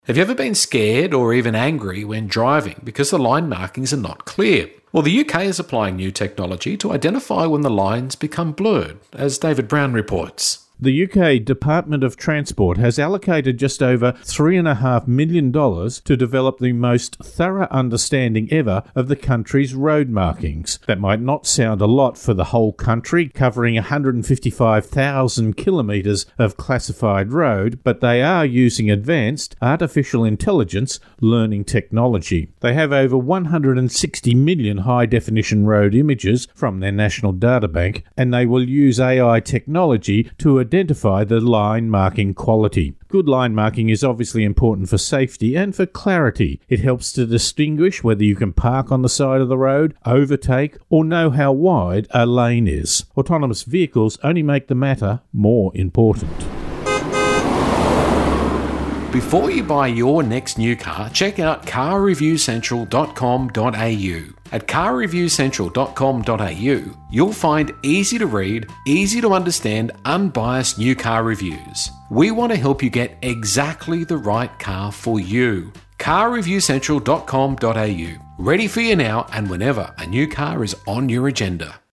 Have you ever been scared or even angry when driving because the line markings are not clear? Well, the UK is applying new technology to identify when the lines become blurred, as David Brown reports. The UK Department of Transport has allocated just over $3.5 million to develop the most thorough understanding ever of the country's road markings. That might not sound a lot for the whole country, covering 155,000 kilometres of classified road, but they are using advanced artificial intelligence learning technology. They have over 160 million high-definition road images from their national databank, and they will use AI technology to identify the line marking quality. Good line marking is obviously important for safety and for clarity. It helps to distinguish whether you can park on the side of the road, overtake, or know how wide a lane is. Autonomous vehicles only make the matter more important. Before you buy your next new car, check out carreviewcentral.com.au. At carreviewcentral.com.au, you'll find easy-to-read, easy-to-understand, unbiased new car reviews. We want to help you get exactly the right car for you. carreviewcentral.com.au. Ready for you now and whenever a new car is on your agenda.